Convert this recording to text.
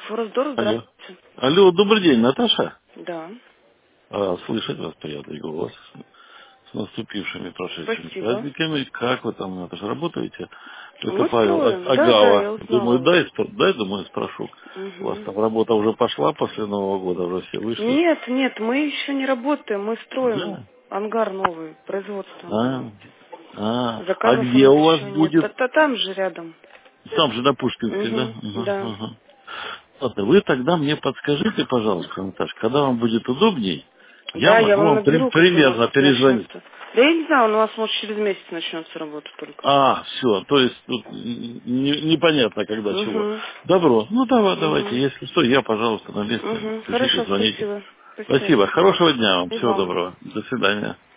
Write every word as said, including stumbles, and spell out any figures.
Форсдор, Алло. здравствуйте. Алло, добрый день, Наташа. Да. А, слышать вас приятный голос. С наступившими прошедшими Спасибо. праздниками. Как вы там, Наташа, работаете? Это Мы Павел А- строим. Да, да, Агава. я узнала Думаю, уже. дай, спро- дай, думаю, спрошу. У вас Угу. там работа уже пошла после Нового года, уже все вышли. Нет, нет, мы еще не работаем, мы строим Да. ангар новый, производство. А, а, а Заказов у где нас у вас еще нет. будет? Та там же рядом. Там же на Пушкинской, да? Угу. Ага, Да. ага. Ладно, вы тогда мне подскажите, пожалуйста, Наташа, когда вам будет удобней, я Да, я могу вам вам при- наберу, когда у нас примерно перезвонить. начнется. Да я не знаю, у нас может через месяц начнется работа только. А, все, то есть тут не- непонятно, когда чего. Угу. Добро. Ну, давай, давайте. Угу. Если что, я, пожалуйста, на месте. Угу. Пишите, Хорошо, звоните. спасибо. Спасибо. Спасибо. Хорошего дня вам. И Всего вам. доброго. До свидания.